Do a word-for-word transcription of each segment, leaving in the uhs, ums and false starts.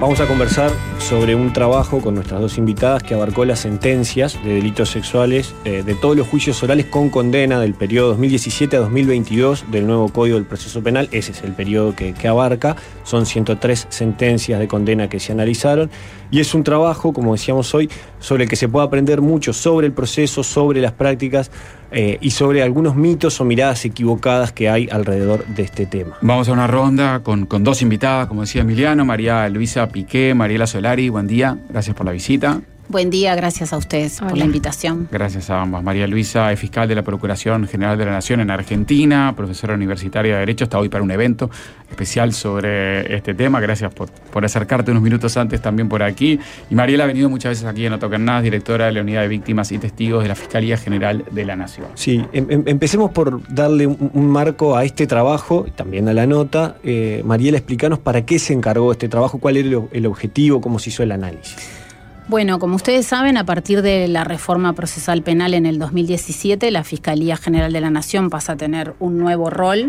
Vamos a conversar sobre un trabajo con nuestras dos invitadas que abarcó las sentencias de delitos sexuales eh, de todos los juicios orales con condena del periodo dos mil diecisiete a dos mil veintidós del nuevo Código del Proceso Penal. Ese es el periodo que, que abarca. Son ciento tres sentencias de condena que se analizaron. Y es un trabajo, como decíamos hoy, sobre el que se puede aprender mucho sobre el proceso, sobre las prácticas eh, y sobre algunos mitos o miradas equivocadas que hay alrededor de este tema. Vamos a una ronda con, con dos invitadas, como decía Emiliano, María Luisa Piqué, Mariela Solari. Buen día, gracias por la visita. Buen día, gracias a ustedes Hola. por la invitación. Gracias a ambas. María Luisa es fiscal de la Procuración General de la Nación en Argentina, profesora universitaria de Derecho, está hoy para un evento especial sobre este tema. Gracias por, por acercarte unos minutos antes también por aquí. Y Mariela ha venido muchas veces aquí en No Toquen Nada, directora de la Unidad de Víctimas y Testigos de la Fiscalía General de la Nación. Sí, em, empecemos por darle un, un marco a este trabajo, y también a la nota. Eh, Mariela, explícanos para qué se encargó este trabajo, cuál era el, el objetivo, cómo se hizo el análisis. Bueno, como ustedes saben, a partir de la reforma procesal penal en el dos mil diecisiete, la Fiscalía General de la Nación pasa a tener un nuevo rol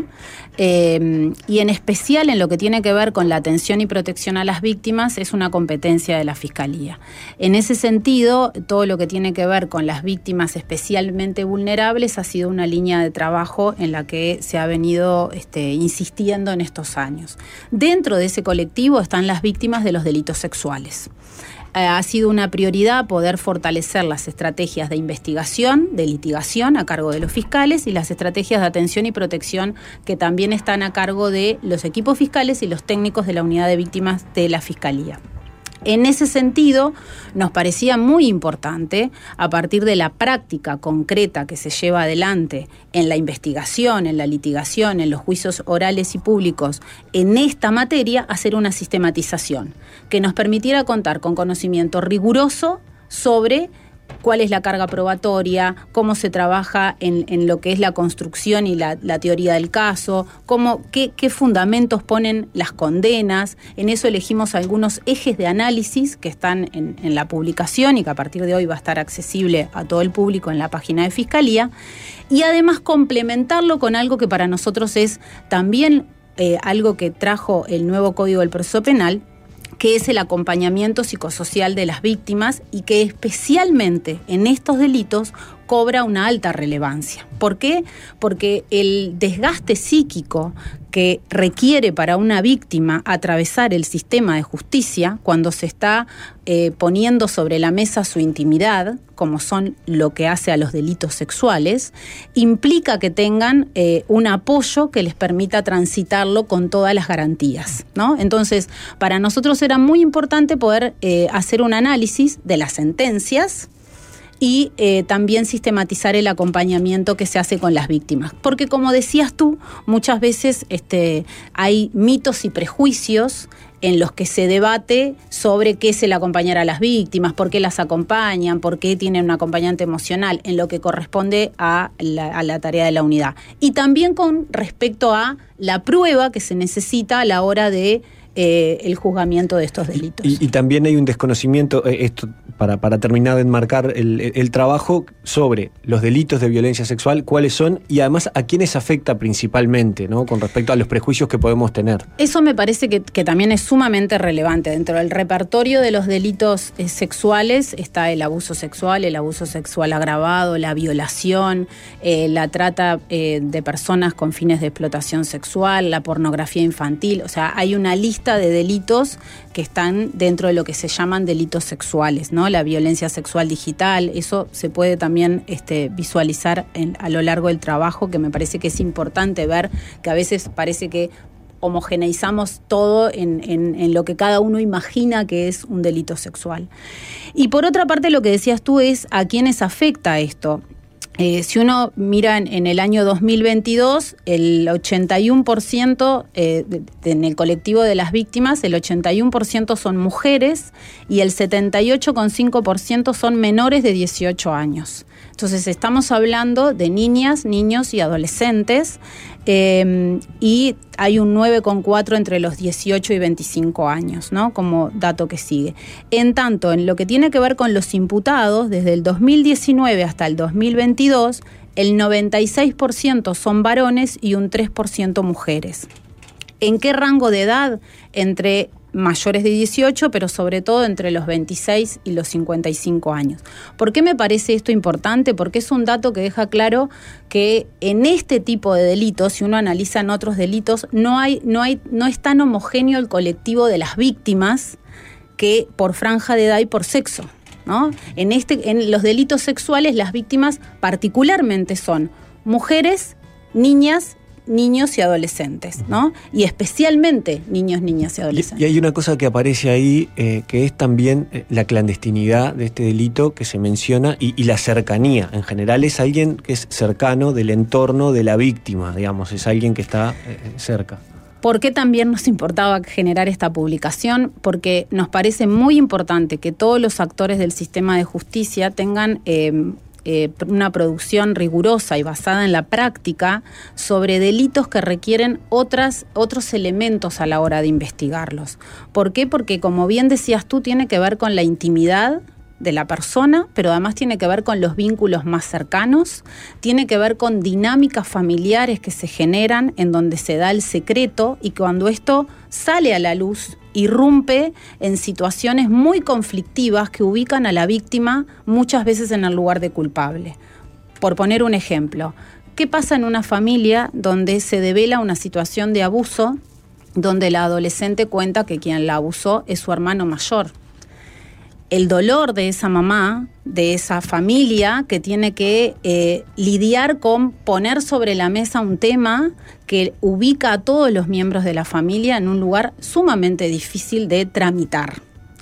eh, y en especial en lo que tiene que ver con la atención y protección a las víctimas es una competencia de la Fiscalía. En ese sentido, todo lo que tiene que ver con las víctimas especialmente vulnerables ha sido una línea de trabajo en la que se ha venido este, insistiendo en estos años. Dentro de ese colectivo están las víctimas de los delitos sexuales. Ha sido una prioridad poder fortalecer las estrategias de investigación, de litigación a cargo de los fiscales y las estrategias de atención y protección que también están a cargo de los equipos fiscales y los técnicos de la unidad de víctimas de la Fiscalía. En ese sentido, nos parecía muy importante, a partir de la práctica concreta que se lleva adelante en la investigación, en la litigación, en los juicios orales y públicos, en esta materia, hacer una sistematización que nos permitiera contar con conocimiento riguroso sobre cuál es la carga probatoria, cómo se trabaja en, en lo que es la construcción y la, la teoría del caso, cómo, qué, qué fundamentos ponen las condenas. En eso elegimos algunos ejes de análisis que están en, en la publicación y que a partir de hoy va a estar accesible a todo el público en la página de Fiscalía. Y además complementarlo con algo que para nosotros es también eh, algo que trajo el nuevo Código del Proceso Penal, que es el acompañamiento psicosocial de las víctimas y que especialmente en estos delitos cobra una alta relevancia. ¿Por qué? Porque el desgaste psíquico que requiere para una víctima atravesar el sistema de justicia cuando se está eh, poniendo sobre la mesa su intimidad, como son lo que hace a los delitos sexuales, implica que tengan eh, un apoyo que les permita transitarlo con todas las garantías, ¿no? Entonces, para nosotros era muy importante poder eh, hacer un análisis de las sentencias y eh, también sistematizar el acompañamiento que se hace con las víctimas. Porque como decías tú, muchas veces este, hay mitos y prejuicios en los que se debate sobre qué es el acompañar a las víctimas, por qué las acompañan, por qué tienen un acompañante emocional, en lo que corresponde a la, a la tarea de la unidad. Y también con respecto a la prueba que se necesita a la hora de Eh, el juzgamiento de estos delitos. Y, y también hay un desconocimiento, eh, esto para, para terminar de enmarcar el, el trabajo, sobre los delitos de violencia sexual, cuáles son y además a quiénes afecta principalmente, ¿no? Con respecto a los prejuicios que podemos tener. Eso me parece que, que también es sumamente relevante. Dentro del repertorio de los delitos eh, sexuales está el abuso sexual, el abuso sexual agravado, la violación, eh, la trata eh, de personas con fines de explotación sexual, la pornografía infantil. O sea, hay una lista de delitos que están dentro de lo que se llaman delitos sexuales, ¿no? La violencia sexual digital, eso se puede también este, visualizar en, a lo largo del trabajo, que me parece que es importante ver que a veces parece que homogeneizamos todo en, en, en lo que cada uno imagina que es un delito sexual. Y por otra parte, lo que decías tú es a quiénes afecta esto. Eh, si uno mira en, en el año dos mil veintidós, el ochenta y uno por ciento eh, de, de, en el colectivo de las víctimas, el ochenta y uno por ciento son mujeres y el setenta y ocho coma cinco por ciento son menores de dieciocho años. Entonces estamos hablando de niñas, niños y adolescentes eh, y hay un nueve coma cuatro entre los dieciocho y veinticinco años, ¿no? Como dato que sigue. En tanto, en lo que tiene que ver con los imputados, desde el dos mil diecinueve hasta el dos mil veintidós, el noventa y seis por ciento son varones y un tres por ciento mujeres. ¿En qué rango de edad? Entre mayores de dieciocho, pero sobre todo entre los veintiséis y los cincuenta y cinco años. ¿Por qué me parece esto importante? Porque es un dato que deja claro que en este tipo de delitos, si uno analiza en otros delitos, no hay, no hay, no es tan homogéneo el colectivo de las víctimas que por franja de edad y por sexo, ¿no? En, este, en los delitos sexuales, las víctimas particularmente son mujeres, niñas, niños y adolescentes, ¿no? Y especialmente niños, niñas y adolescentes. Y, y hay una cosa que aparece ahí, eh, que es también eh, la clandestinidad de este delito que se menciona y, y la cercanía. En general es alguien que es cercano del entorno de la víctima, digamos, es alguien que está eh, cerca. ¿Por qué también nos importaba generar esta publicación? Porque nos parece muy importante que todos los actores del sistema de justicia tengan eh, Eh, una producción rigurosa y basada en la práctica sobre delitos que requieren otras, otros elementos a la hora de investigarlos. ¿Por qué? Porque, como bien decías tú, tiene que ver con la intimidad de la persona, pero además tiene que ver con los vínculos más cercanos, tiene que ver con dinámicas familiares que se generan en donde se da el secreto, y cuando esto sale a la luz, irrumpe en situaciones muy conflictivas que ubican a la víctima muchas veces en el lugar de culpable. Por poner un ejemplo, ¿qué pasa en una familia donde se devela una situación de abuso, donde la adolescente cuenta que quien la abusó es su hermano mayor? El dolor de esa mamá, de esa familia que tiene que eh, lidiar con poner sobre la mesa un tema que ubica a todos los miembros de la familia en un lugar sumamente difícil de tramitar.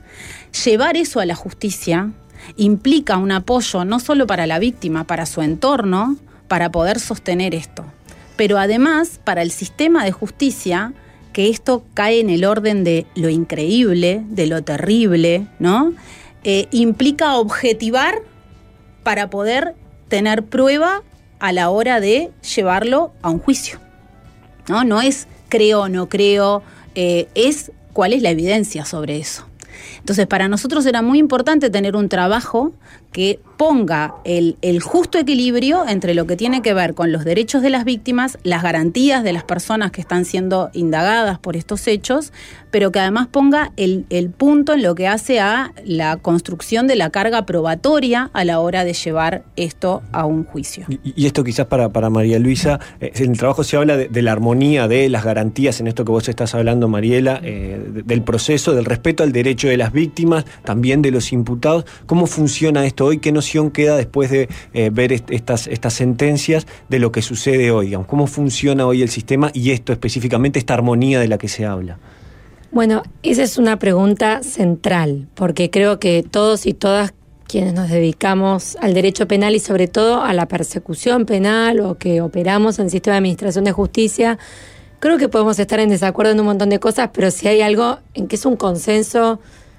Llevar eso a la justicia implica un apoyo no solo para la víctima, para su entorno, para poder sostener esto, pero además para el sistema de justicia, que esto cae en el orden de lo increíble, de lo terrible, ¿no? Eh, implica objetivar para poder tener prueba a la hora de llevarlo a un juicio, ¿no? No es creo o no creo, eh, es cuál es la evidencia sobre eso. Entonces, para nosotros era muy importante tener un trabajo que ponga el, el justo equilibrio entre lo que tiene que ver con los derechos de las víctimas, las garantías de las personas que están siendo indagadas por estos hechos, pero que además ponga el, el punto en lo que hace a la construcción de la carga probatoria a la hora de llevar esto a un juicio. Y, y esto quizás para, para María Luisa, eh, en el trabajo se habla de, de la armonía, de las garantías, en esto que vos estás hablando, Mariela, eh, de, del proceso, del respeto al derecho de las víctimas, también de los imputados. ¿Cómo funciona esto hoy? ¿Qué noción queda después de eh, ver est- estas, estas sentencias de lo que sucede hoy? Digamos, ¿cómo funciona hoy el sistema y esto específicamente, esta armonía de la que se habla? Bueno, esa es una pregunta central, porque creo que todos y todas quienes nos dedicamos al derecho penal y sobre todo a la persecución penal o que operamos en el sistema de administración de justicia, creo que podemos estar en desacuerdo en un montón de cosas, pero si hay algo en que es un consenso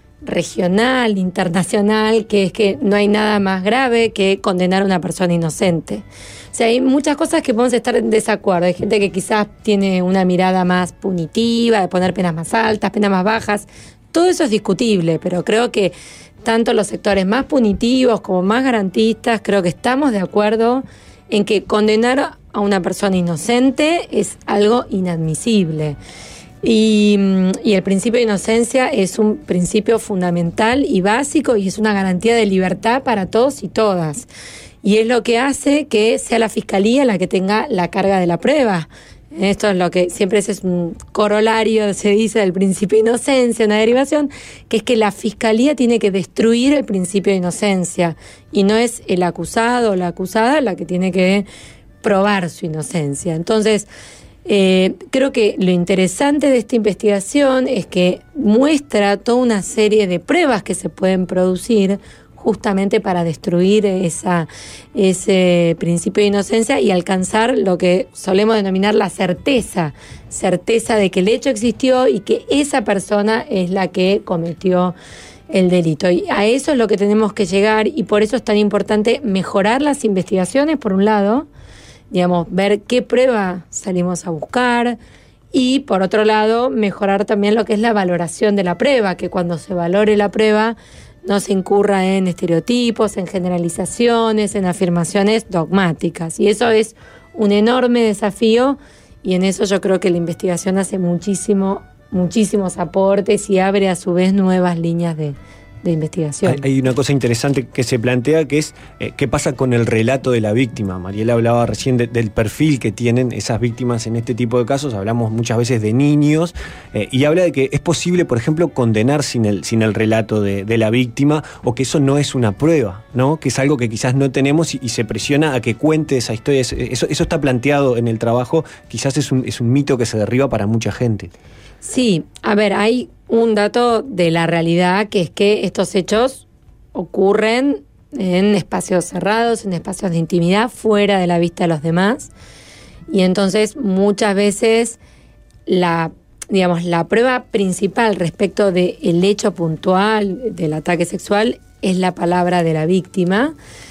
regional, internacional, que es que no hay nada más grave que condenar a una persona inocente. O sea, hay muchas cosas que podemos estar en desacuerdo. Hay gente que quizás tiene una mirada más punitiva, de poner penas más altas, penas más bajas. Todo eso es discutible, pero creo que tanto los sectores más punitivos como más garantistas, creo que estamos de acuerdo en que condenar a una persona inocente es algo inadmisible. Y, y el principio de inocencia es un principio fundamental y básico y es una garantía de libertad para todos y todas. Y es lo que hace que sea la Fiscalía la que tenga la carga de la prueba. Esto es lo que siempre es un corolario, se dice, del principio de inocencia, una derivación, que es que la Fiscalía tiene que destruir el principio de inocencia y no es el acusado o la acusada la que tiene que probar su inocencia. Entonces, Eh, creo que lo interesante de esta investigación es que muestra toda una serie de pruebas que se pueden producir justamente para destruir esa, ese principio de inocencia y alcanzar lo que solemos denominar la certeza, certeza de que el hecho existió y que esa persona es la que cometió el delito. Y a eso es lo que tenemos que llegar y por eso es tan importante mejorar las investigaciones, por un lado, digamos, ver qué prueba salimos a buscar y, por otro lado, mejorar también lo que es la valoración de la prueba, que cuando se valore la prueba no se incurra en estereotipos, en generalizaciones, en afirmaciones dogmáticas. Y eso es un enorme desafío y en eso yo creo que la investigación hace muchísimo muchísimos aportes y abre a su vez nuevas líneas de, de investigación. Hay, hay una cosa interesante que se plantea, que es eh, qué pasa con el relato de la víctima. Mariela hablaba recién de, del perfil que tienen esas víctimas en este tipo de casos. Hablamos muchas veces de niños eh, y habla de que es posible, por ejemplo, condenar sin el, sin el relato de, de la víctima, o que eso no es una prueba, ¿no? Que es algo que quizás no tenemos y, y se presiona a que cuente esa historia. Eso, eso está planteado en el trabajo. Quizás es un, es un mito que se derriba para mucha gente. Sí, a ver, hay un dato de la realidad, que es que estos hechos ocurren en espacios cerrados, en espacios de intimidad, fuera de la vista de los demás. Y entonces muchas veces la, digamos, la prueba principal respecto del hecho puntual del ataque sexual es la palabra de la víctima.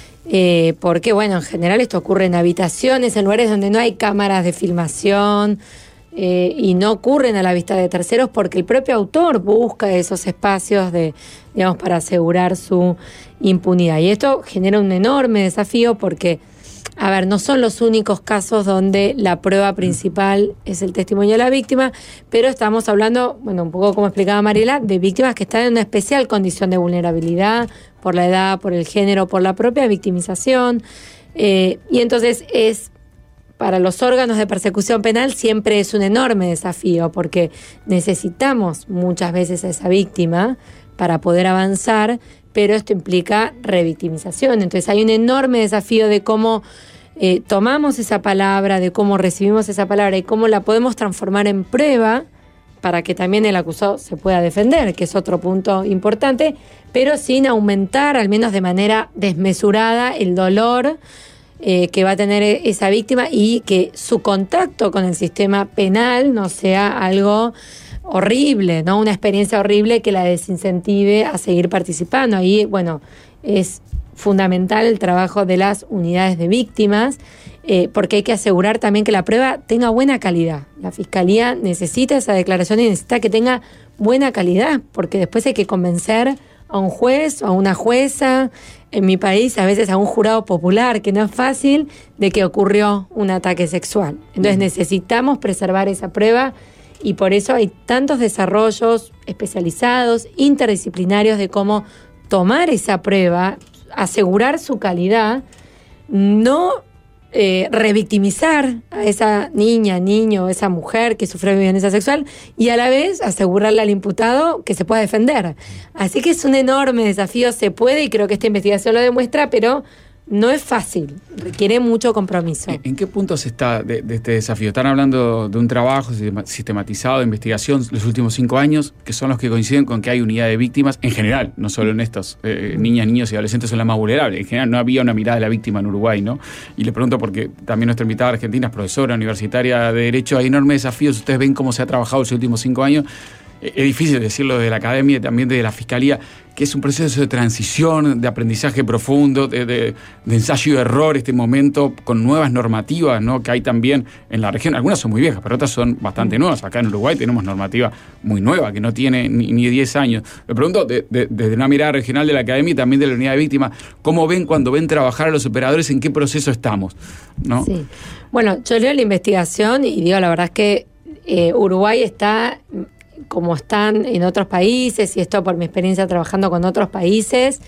Eh, porque, bueno, en general esto ocurre en habitaciones, en lugares donde no hay cámaras de filmación, Eh, y no ocurren a la vista de terceros, porque el propio autor busca esos espacios de, digamos, para asegurar su impunidad. Y esto genera un enorme desafío porque, a ver, no son los únicos casos donde la prueba principal es el testimonio de la víctima, pero estamos hablando, bueno, un poco como explicaba Mariela, de víctimas que están en una especial condición de vulnerabilidad por la edad, por el género, por la propia victimización. Eh, y entonces es... Para los órganos de persecución penal siempre es un enorme desafío, porque necesitamos muchas veces a esa víctima para poder avanzar, pero esto implica revictimización. Entonces hay un enorme desafío de cómo eh, tomamos esa palabra, de cómo recibimos esa palabra y cómo la podemos transformar en prueba para que también el acusado se pueda defender, que es otro punto importante, pero sin aumentar, al menos de manera desmesurada, el dolor Eh, que va a tener esa víctima, y que su contacto con el sistema penal no sea algo horrible, ¿no? Una experiencia horrible que la desincentive a seguir participando. Ahí, bueno, es fundamental el trabajo de las unidades de víctimas, eh, porque hay que asegurar también que la prueba tenga buena calidad. La Fiscalía necesita esa declaración y necesita que tenga buena calidad, porque después hay que convencer a un juez o a una jueza, en mi país a veces a un jurado popular, que no es fácil, de que ocurrió un ataque sexual. Entonces necesitamos preservar esa prueba, y por eso hay tantos desarrollos especializados, interdisciplinarios, de cómo tomar esa prueba, asegurar su calidad, no eh, revictimizar a esa niña, niño, esa mujer que sufrió violencia sexual, y a la vez asegurarle al imputado que se pueda defender. Así que es un enorme desafío, se puede, y creo que esta investigación lo demuestra, pero no es fácil, requiere mucho compromiso. ¿En qué puntos está de, de este desafío? Están hablando de un trabajo sistematizado de investigación los últimos cinco años, que son los que coinciden con que hay unidad de víctimas en general, no solo en estos. Eh, niñas, niños y adolescentes son las más vulnerables. En general no había una mirada de la víctima en Uruguay, ¿no? Y le pregunto porque también nuestra invitada argentina es profesora universitaria de Derecho. Hay enormes desafíos. Ustedes ven cómo se ha trabajado los últimos cinco años. Es difícil decirlo desde la academia y también desde la Fiscalía, que es un proceso de transición, de aprendizaje profundo, de, de, de ensayo y error, este momento con nuevas normativas, ¿no?, que hay también en la región. Algunas son muy viejas, pero otras son bastante nuevas. Acá en Uruguay tenemos normativa muy nueva, que no tiene ni, ni diez años. Me pregunto, de, de, desde una mirada regional de la academia y también de la unidad de víctimas, ¿cómo ven cuando ven trabajar a los operadores, en qué proceso estamos, ¿no? Sí. Bueno, yo leo la investigación y digo, la verdad es que eh, Uruguay está como están en otros países, y esto por mi experiencia trabajando con otros países,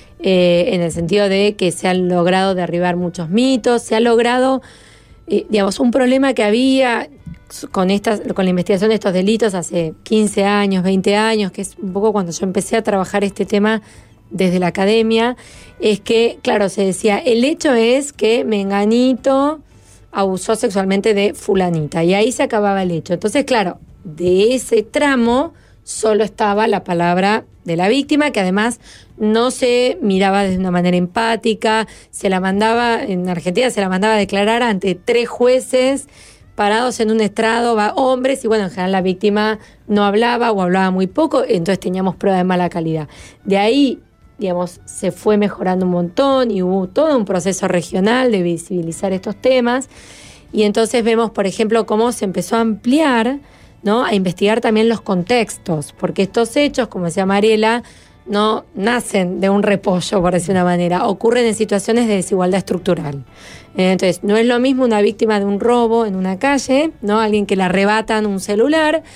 eh, en el sentido de que se han logrado derribar muchos mitos, se ha logrado, eh, digamos, un problema que había con, estas, con la investigación de estos delitos hace quince años, veinte años, que es un poco cuando yo empecé a trabajar este tema desde la academia, es que, claro, se decía, el hecho es que menganito abusó sexualmente de fulanita, y ahí se acababa el hecho. Entonces, claro, de ese tramo solo estaba la palabra de la víctima, que además no se miraba de una manera empática, se la mandaba, en Argentina se la mandaba a declarar ante tres jueces parados en un estrado, hombres, y bueno, en general la víctima no hablaba o hablaba muy poco, entonces teníamos pruebas de mala calidad. De ahí, digamos, se fue mejorando un montón y hubo todo un proceso regional de visibilizar estos temas, y entonces vemos, por ejemplo, cómo se empezó a ampliar, ¿no?, a investigar también los contextos, porque estos hechos, como decía Mariela, no nacen de un repollo, por decir una manera, ocurren en situaciones de desigualdad estructural. Entonces, no es lo mismo una víctima de un robo en una calle, ¿no?, alguien que le arrebatan un celular,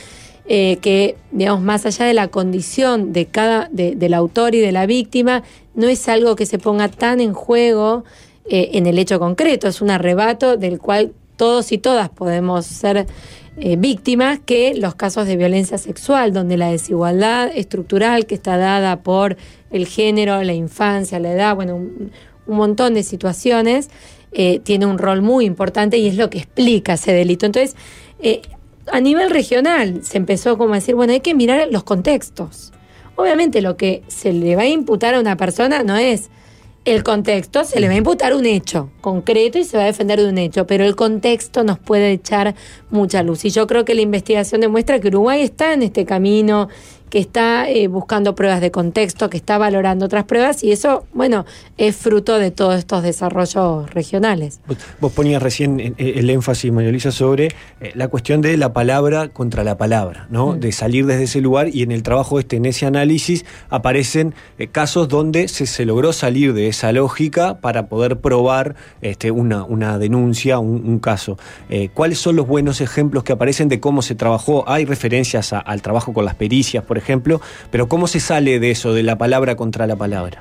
eh, que, digamos, más allá de la condición de cada, de, del autor y de la víctima, no es algo que se ponga tan en juego eh, en el hecho concreto, es un arrebato del cual todos y todas podemos ser eh, víctimas, que los casos de violencia sexual, donde la desigualdad estructural que está dada por el género, la infancia, la edad, bueno, un, un montón de situaciones, eh, tiene un rol muy importante y es lo que explica ese delito. Entonces, eh, a nivel regional se empezó como a decir, bueno, hay que mirar los contextos. Obviamente lo que se le va a imputar a una persona no es el contexto, se le va a imputar un hecho concreto y se va a defender de un hecho, pero el contexto nos puede echar mucha luz. Y yo creo que la investigación demuestra que Uruguay está en este camino, que está eh, buscando pruebas de contexto, que está valorando otras pruebas, y eso, bueno, es fruto de todos estos desarrollos regionales. Vos, vos ponías recién el énfasis, María Luisa, sobre eh, la cuestión de la palabra contra la palabra, ¿no? Mm. De salir desde ese lugar, y en el trabajo este, en ese análisis, aparecen eh, casos donde se, se logró salir de esa lógica para poder probar este, una, una denuncia, un, un caso. Eh, ¿Cuáles son los buenos ejemplos que aparecen de cómo se trabajó? Hay referencias a, al trabajo con las pericias, por ejemplo, pero ¿cómo se sale de eso, de la palabra contra la palabra?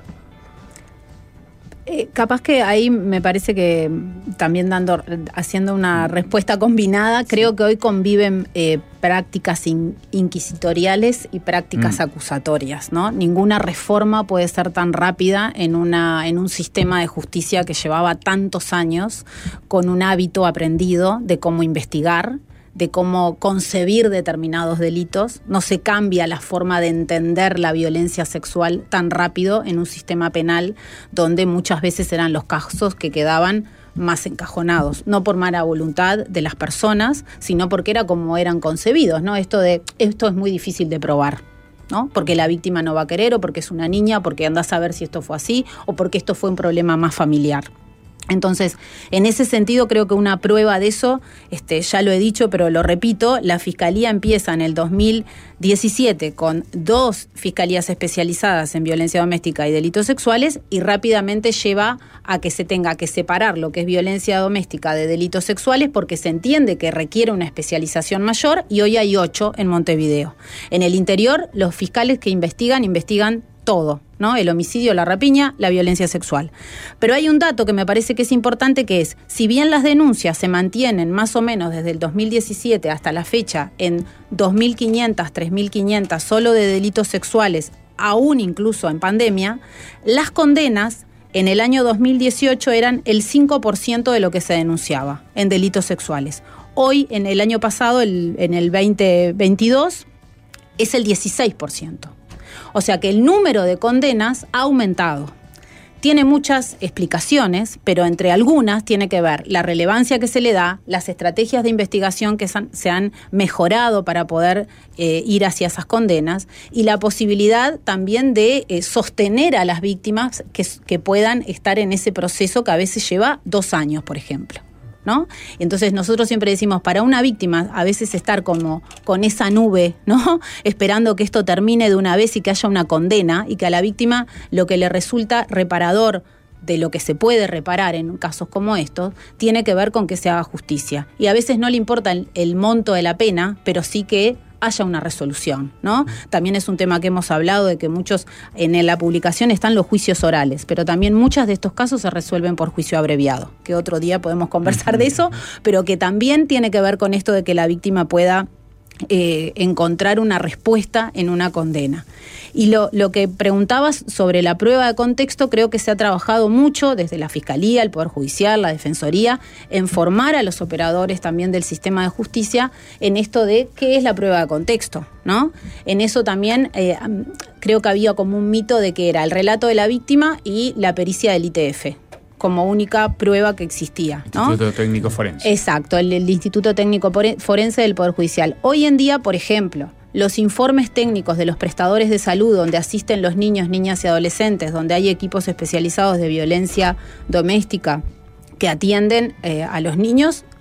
Eh, capaz que ahí me parece que también dando, haciendo una respuesta combinada, creo que hoy conviven eh, prácticas in, inquisitoriales y prácticas mm. acusatorias, ¿no? Ninguna reforma puede ser tan rápida en una, en un sistema de justicia que llevaba tantos años con un hábito aprendido de cómo investigar, de cómo concebir determinados delitos. No se cambia la forma de entender la violencia sexual tan rápido en un sistema penal donde muchas veces eran los casos que quedaban más encajonados, no por mala voluntad de las personas, sino porque era como eran concebidos, ¿no? Esto de esto es muy difícil de probar, ¿no? Porque la víctima no va a querer, o porque es una niña, porque anda a saber si esto fue así, o porque esto fue un problema más familiar. Entonces, en ese sentido, creo que una prueba de eso, este, ya lo he dicho, pero lo repito, la Fiscalía empieza en el dos mil diecisiete con dos fiscalías especializadas en violencia doméstica y delitos sexuales, y rápidamente lleva a que se tenga que separar lo que es violencia doméstica de delitos sexuales, porque se entiende que requiere una especialización mayor, y hoy hay ocho en Montevideo. En el interior, los fiscales que investigan, investigan todo, ¿no? El homicidio, la rapiña, la violencia sexual. Pero hay un dato que me parece que es importante, que es, si bien las denuncias se mantienen más o menos desde el dos mil diecisiete hasta la fecha en dos mil quinientas, tres mil quinientas solo de delitos sexuales, aún incluso en pandemia, las condenas en el año dos mil dieciocho eran el cinco por ciento de lo que se denunciaba en delitos sexuales. Hoy, en el año pasado, el, en el veinte veintidós, es el dieciséis por ciento. O sea que el número de condenas ha aumentado. Tiene muchas explicaciones, pero entre algunas tiene que ver la relevancia que se le da, las estrategias de investigación que se han mejorado para poder eh, ir hacia esas condenas, y la posibilidad también de eh, sostener a las víctimas que, que puedan estar en ese proceso que a veces lleva dos años, por ejemplo, ¿no? Entonces nosotros siempre decimos, para una víctima a veces estar como con esa nube, ¿no? Esperando que esto termine de una vez y que haya una condena, y que a la víctima lo que le resulta reparador de lo que se puede reparar en casos como estos, tiene que ver con que se haga justicia. Y a veces no le importa el, el monto de la pena, pero sí que haya una resolución, ¿no? También es un tema que hemos hablado, de que muchos, en la publicación están los juicios orales, pero también muchos de estos casos se resuelven por juicio abreviado, que otro día podemos conversar de eso, pero que también tiene que ver con esto de que la víctima pueda eh, encontrar una respuesta en una condena. Y lo, lo que preguntabas sobre la prueba de contexto, creo que se ha trabajado mucho desde la Fiscalía, el Poder Judicial, la Defensoría, en formar a los operadores también del sistema de justicia en esto de qué es la prueba de contexto, ¿no? En eso también eh, creo que había como un mito de que era el relato de la víctima y la pericia del I T F como única prueba que existía, ¿no? Instituto Técnico Forense. Exacto, el, el Instituto Técnico Forense del Poder Judicial. Hoy en día, por ejemplo, los informes técnicos de los prestadores de salud, donde asisten los niños, niñas y adolescentes, donde hay equipos especializados de violencia doméstica que atienden eh, a los niños,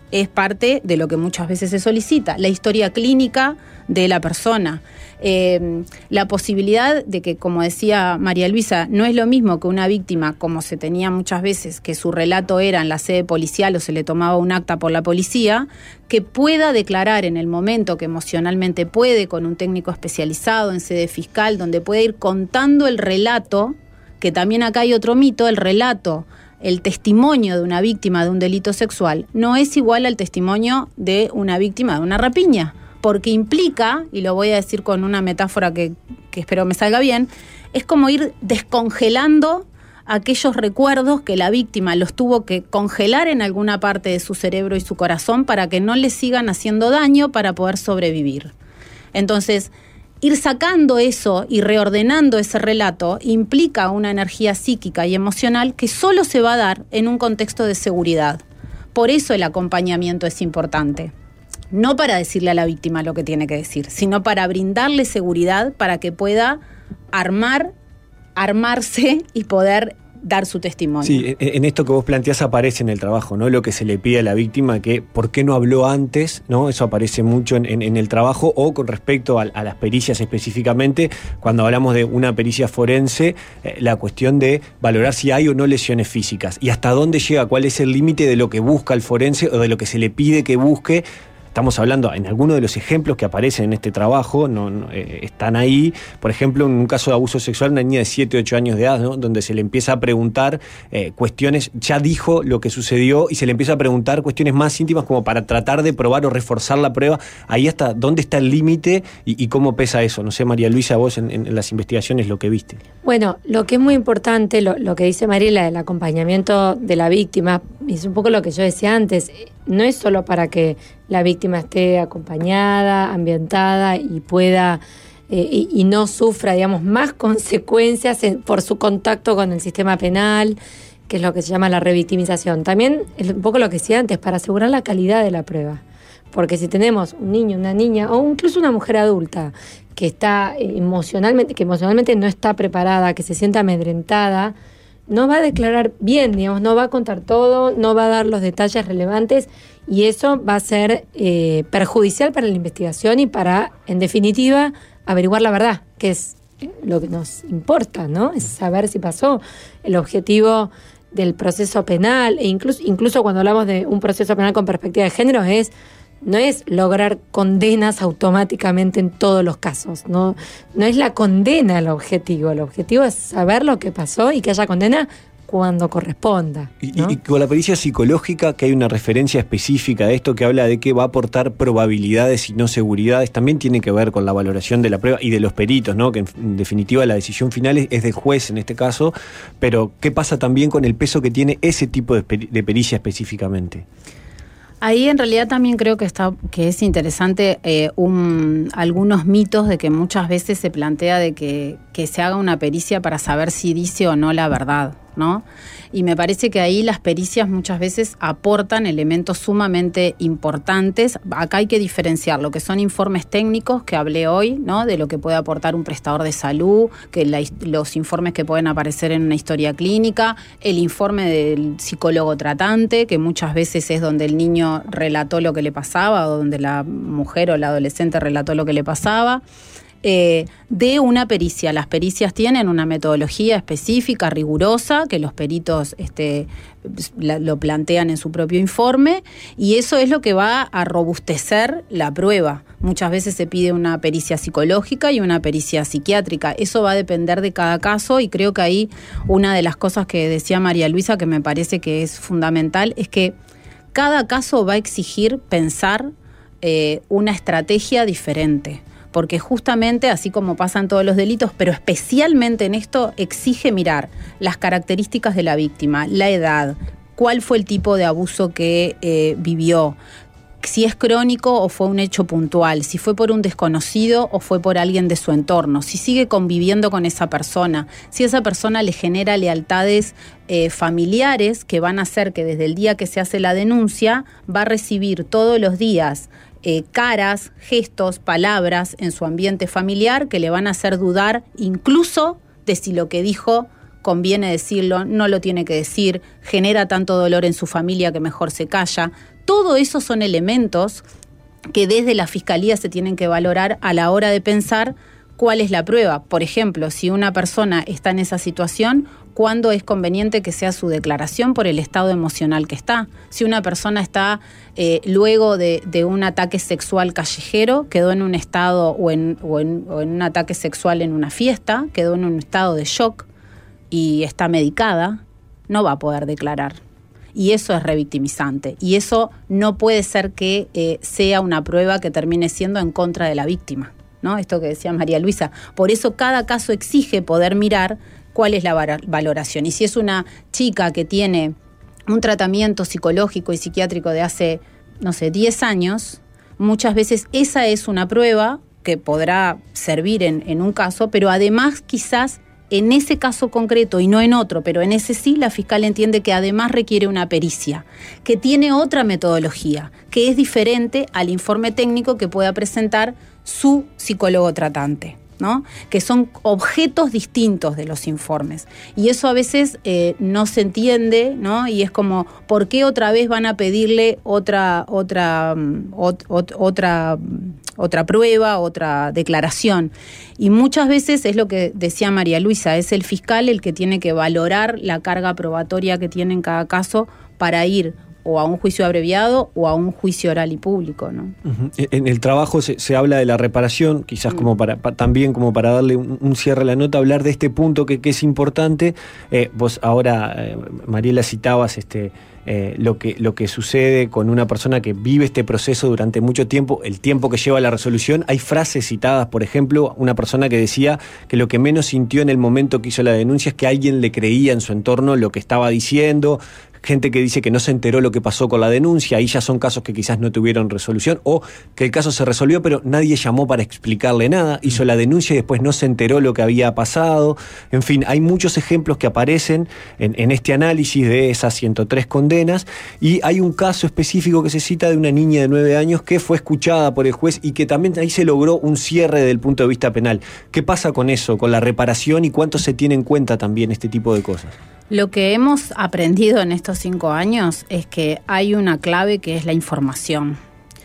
es parte de lo que muchas veces se solicita, la historia clínica de la persona. Eh, la posibilidad de que, como decía María Luisa, no es lo mismo que una víctima, como se tenía muchas veces, que su relato era en la sede policial o se le tomaba un acta por la policía, que pueda declarar en el momento que emocionalmente puede, con un técnico especializado en sede fiscal, donde puede ir contando el relato, que también acá hay otro mito, el relato, el testimonio de una víctima de un delito sexual no es igual al testimonio de una víctima de una rapiña, porque implica, y lo voy a decir con una metáfora que, que espero me salga bien, es como ir descongelando aquellos recuerdos que la víctima los tuvo que congelar en alguna parte de su cerebro y su corazón para que no le sigan haciendo daño para poder sobrevivir. Entonces, ir sacando eso y reordenando ese relato implica una energía psíquica y emocional que solo se va a dar en un contexto de seguridad. Por eso el acompañamiento es importante. No para decirle a la víctima lo que tiene que decir, sino para brindarle seguridad para que pueda armar, armarse y poder dar su testimonio. Sí, en esto que vos planteás aparece en el trabajo, ¿no? Lo que se le pide a la víctima, que ¿por qué no habló antes? ¿No? Eso aparece mucho en, en, en el trabajo, o con respecto a, a las pericias específicamente, cuando hablamos de una pericia forense, eh, la cuestión de valorar si hay o no lesiones físicas y hasta dónde llega, cuál es el límite de lo que busca el forense o de lo que se le pide que busque. Estamos hablando, en algunos de los ejemplos que aparecen en este trabajo, no, no, eh, están ahí, por ejemplo, en un caso de abuso sexual, una niña de siete, ocho años de edad, ¿no? Donde se le empieza a preguntar eh, cuestiones, ya dijo lo que sucedió, y se le empieza a preguntar cuestiones más íntimas como para tratar de probar o reforzar la prueba. Ahí hasta dónde está el límite y, y cómo pesa eso. No sé, María Luisa, vos en, en las investigaciones lo que viste. Bueno, lo que es muy importante, lo, lo que dice Mariela, el acompañamiento de la víctima, es un poco lo que yo decía antes, no es solo para que la víctima esté acompañada, ambientada y pueda eh, y, y no sufra, digamos, más consecuencias en, por su contacto con el sistema penal, que es lo que se llama la revictimización. También es un poco lo que decía antes, para asegurar la calidad de la prueba. Porque si tenemos un niño, una niña o incluso una mujer adulta que está emocionalmente, que emocionalmente no está preparada, que se sienta amedrentada, no va a declarar bien, digamos, no va a contar todo, no va a dar los detalles relevantes, y eso va a ser eh, perjudicial para la investigación y para, en definitiva, averiguar la verdad, que es lo que nos importa, ¿no? Es saber si pasó. El objetivo del proceso penal, e incluso, incluso cuando hablamos de un proceso penal con perspectiva de género, es no es lograr condenas automáticamente en todos los casos, no, no es la condena el objetivo, el objetivo es saber lo que pasó y que haya condena cuando corresponda, ¿no? Y, y con la pericia psicológica, que hay una referencia específica de esto que habla de que va a aportar probabilidades y no seguridades, también tiene que ver con la valoración de la prueba y de los peritos, ¿no? Que en, en definitiva la decisión final es, es del juez en este caso, pero ¿qué pasa también con el peso que tiene ese tipo de, de pericia específicamente? Ahí en realidad también creo que está que es interesante eh, un, algunos mitos de que muchas veces se plantea de que, que se haga una pericia para saber si dice o no la verdad, ¿no? Y me parece que ahí las pericias muchas veces aportan elementos sumamente importantes. Acá hay que diferenciar lo que son informes técnicos que hablé hoy, ¿no? De lo que puede aportar un prestador de salud, que la, los informes que pueden aparecer en una historia clínica, el informe del psicólogo tratante, que muchas veces es donde el niño relató lo que le pasaba o donde la mujer o la adolescente relató lo que le pasaba. Eh, de una pericia. Las pericias tienen una metodología específica, rigurosa, que los peritos este, la, lo plantean en su propio informe, y eso es lo que va a robustecer la prueba. Muchas veces se pide una pericia psicológica y una pericia psiquiátrica. Eso va a depender de cada caso, y creo que ahí una de las cosas que decía María Luisa, que me parece que es fundamental, es que cada caso va a exigir pensar eh, una estrategia diferente. Porque justamente, así como pasan todos los delitos, pero especialmente en esto, exige mirar las características de la víctima, la edad, cuál fue el tipo de abuso que eh, vivió, si es crónico o fue un hecho puntual, si fue por un desconocido o fue por alguien de su entorno, si sigue conviviendo con esa persona, si esa persona le genera lealtades eh, familiares que van a hacer que desde el día que se hace la denuncia va a recibir todos los días Eh, caras, gestos, palabras en su ambiente familiar que le van a hacer dudar incluso de si lo que dijo conviene decirlo, no lo tiene que decir, genera tanto dolor en su familia que mejor se calla. Todo eso son elementos que desde la Fiscalía se tienen que valorar a la hora de pensar cuál es la prueba. Por ejemplo, si una persona está en esa situación, ¿cuándo es conveniente que sea su declaración por el estado emocional que está? Si una persona está eh, luego de, de un ataque sexual callejero, quedó en un estado o en, o, en, o en un ataque sexual en una fiesta, quedó en un estado de shock y está medicada, no va a poder declarar. Y eso es revictimizante. Y eso no puede ser que eh, sea una prueba que termine siendo en contra de la víctima, ¿no? Esto que decía María Luisa. Por eso cada caso exige poder mirar cuál es la valoración. Y si es una chica que tiene un tratamiento psicológico y psiquiátrico de hace, no sé, diez años, muchas veces esa es una prueba que podrá servir en, en un caso, pero además quizás en ese caso concreto y no en otro, pero en ese sí, la fiscal entiende que además requiere una pericia, que tiene otra metodología, que es diferente al informe técnico que pueda presentar su psicólogo tratante, ¿no? Que son objetos distintos de los informes. Y eso a veces eh, no se entiende, ¿no? Y es como, ¿por qué otra vez van a pedirle otra, otra, ot, ot, otra, otra prueba, otra declaración? Y muchas veces es lo que decía María Luisa, es el fiscal el que tiene que valorar la carga probatoria que tiene en cada caso para ir o a un juicio abreviado o a un juicio oral y público, ¿no? Uh-huh. En el trabajo se, se habla de la reparación, quizás uh-huh. como para, pa, también como para darle un, un cierre a la nota, hablar de este punto que, que es importante. Eh, vos ahora, eh, Mariela, citabas este, eh, lo, que, lo que sucede con una persona que vive este proceso durante mucho tiempo, el tiempo que lleva la resolución. Hay frases citadas, por ejemplo, una persona que decía que lo que menos sintió en el momento que hizo la denuncia es que alguien le creía en su entorno lo que estaba diciendo. Gente que dice que no se enteró lo que pasó con la denuncia, ahí ya son casos que quizás no tuvieron resolución, o que el caso se resolvió pero nadie llamó para explicarle nada, hizo la denuncia y después no se enteró lo que había pasado. En fin, hay muchos ejemplos que aparecen en, en este análisis de esas ciento tres condenas, y hay un caso específico que se cita de una niña de nueve años que fue escuchada por el juez y que también ahí se logró un cierre desde el punto de vista penal. ¿Qué pasa con eso, con la reparación, y cuánto se tiene en cuenta también este tipo de cosas? Lo que hemos aprendido en estos cinco años es que hay una clave que es la información.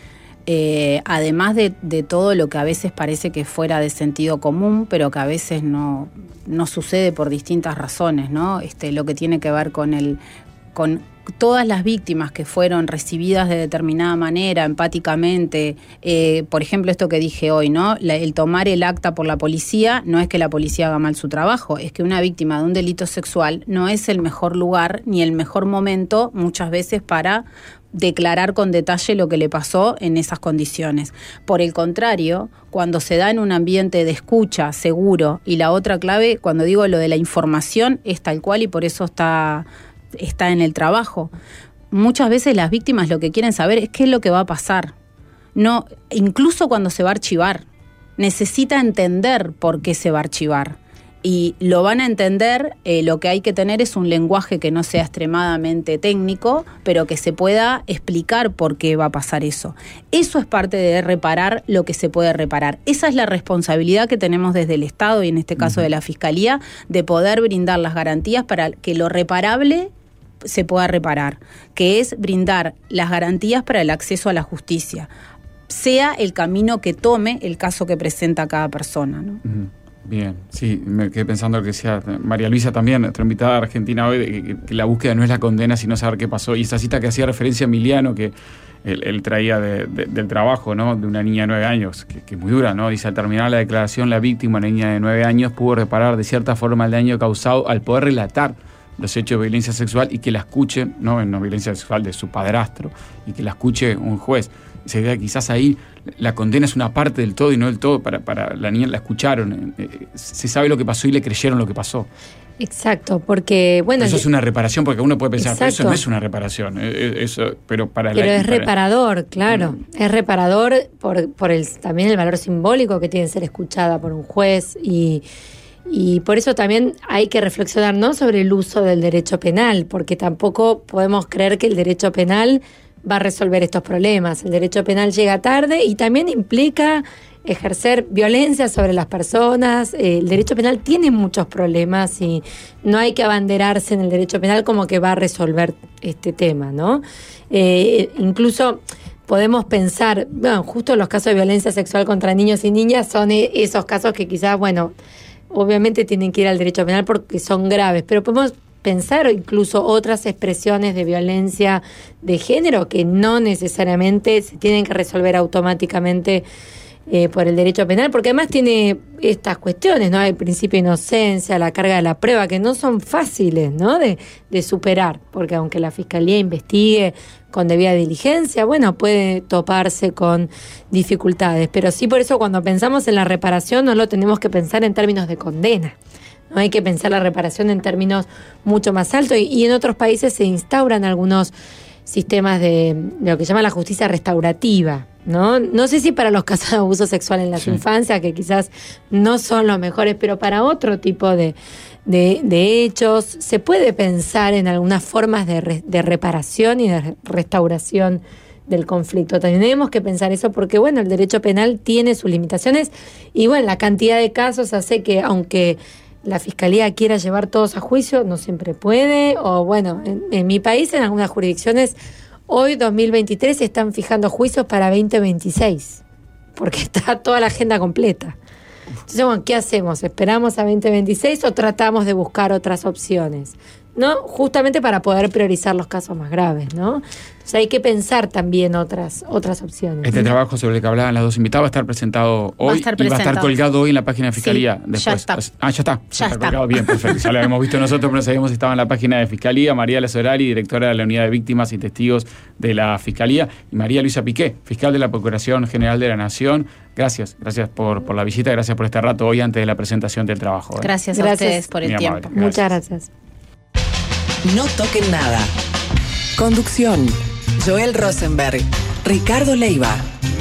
Eh, además de, de todo lo que a veces parece que fuera de sentido común, pero que a veces no, no sucede por distintas razones, ¿no? Este, lo que tiene que ver con el, con todas las víctimas que fueron recibidas de determinada manera, empáticamente, eh, por ejemplo, esto que dije hoy, ¿no? La, el tomar el acta por la policía no es que la policía haga mal su trabajo, es que una víctima de un delito sexual no es el mejor lugar ni el mejor momento muchas veces para declarar con detalle lo que le pasó en esas condiciones. Por el contrario, cuando se da en un ambiente de escucha seguro, y la otra clave, cuando digo lo de la información, es tal cual y por eso está... está en el trabajo. Muchas veces las víctimas lo que quieren saber es qué es lo que va a pasar. No, incluso cuando se va a archivar, necesita entender por qué se va a archivar. Y lo van a entender, eh, lo que hay que tener es un lenguaje que no sea extremadamente técnico, pero que se pueda explicar por qué va a pasar eso. Eso es parte de reparar lo que se puede reparar. Esa es la responsabilidad que tenemos desde el Estado y en este caso de la Fiscalía, de poder brindar las garantías para que lo reparable se pueda reparar, que es brindar las garantías para el acceso a la justicia, sea el camino que tome el caso que presenta cada persona, ¿no? Uh-huh. Bien, sí, me quedé pensando lo que decía María Luisa también, nuestra invitada argentina hoy, de que, que la búsqueda no es la condena, sino saber qué pasó. Y esa cita que hacía referencia a Emiliano, que él, él traía de, de, del trabajo, ¿no?, de una niña de nueve años, que, que es muy dura, ¿no? Dice, al terminar la declaración, la víctima, una niña de nueve años, pudo reparar de cierta forma el daño causado al poder relatar los hechos de violencia sexual y que la escuchen, ¿no?, en no violencia sexual de su padrastro, y que la escuche un juez. Se ve que quizás ahí la condena es una parte del todo y no del todo. Para, para la niña la escucharon, eh, se sabe lo que pasó y le creyeron lo que pasó. Exacto, porque bueno, eso es una reparación, porque uno puede pensar, pero eso no es una reparación, eh, eso, pero para pero la, es para, reparador, claro, mm. es reparador por, por el, también el valor simbólico que tiene ser escuchada por un juez, y Y por eso también hay que reflexionar, ¿no?, sobre el uso del derecho penal, porque tampoco podemos creer que el derecho penal va a resolver estos problemas. El derecho penal llega tarde y también implica ejercer violencia sobre las personas. Eh, el derecho penal tiene muchos problemas y no hay que abanderarse en el derecho penal como que va a resolver este tema, ¿no? Eh, incluso podemos pensar, bueno, justo los casos de violencia sexual contra niños y niñas son esos casos que quizás, bueno, obviamente tienen que ir al derecho penal porque son graves, pero podemos pensar incluso otras expresiones de violencia de género que no necesariamente se tienen que resolver automáticamente eh, por el derecho penal, porque además tiene estas cuestiones, ¿no? El principio de inocencia, la carga de la prueba, que no son fáciles, ¿no? de, de superar, porque aunque la Fiscalía investigue con debida diligencia, bueno, puede toparse con dificultades, pero sí, por eso cuando pensamos en la reparación no lo tenemos que pensar en términos de condena. No hay que pensar la reparación en términos mucho más altos y, y en otros países se instauran algunos sistemas de, de lo que se llama la justicia restaurativa, ¿no? No sé si para los casos de abuso sexual en las sí. infancias, que quizás no son los mejores, pero para otro tipo de, de, de hechos se puede pensar en algunas formas de, re, de reparación y de restauración del conflicto. También tenemos que pensar eso porque, bueno, el derecho penal tiene sus limitaciones y, bueno, la cantidad de casos hace que, aunque la Fiscalía quiera llevar todos a juicio, no siempre puede, o bueno, en, en mi país, en algunas jurisdicciones, hoy, dos mil veintitrés, se están fijando juicios para veinte veintiséis, porque está toda la agenda completa. Entonces, bueno, ¿qué hacemos? ¿Esperamos a veinte veintiséis o tratamos de buscar otras opciones? ¿No? Justamente para poder priorizar los casos más graves, ¿no? Entonces hay que pensar también otras otras opciones. Este trabajo sobre el que hablaban las dos invitadas va a estar presentado hoy va a estar y va a estar colgado hoy en la página de Fiscalía. Sí, después. Ya está. Ah, ya está. Ya, ya está. está. Bien, perfecto. Ya lo habíamos visto nosotros, pero no sabíamos si estaba en la página de Fiscalía. María Lasorari, directora de la Unidad de Víctimas y Testigos de la Fiscalía, y María Luisa Piqué, fiscal de la Procuración General de la Nación. Gracias, gracias por, por la visita, gracias por este rato hoy antes de la presentación del trabajo. ¿eh? Gracias a gracias. ustedes por el Muy tiempo. Amable. Muchas gracias. No toquen nada. Conducción: Joel Rosenberg, Ricardo Leiva.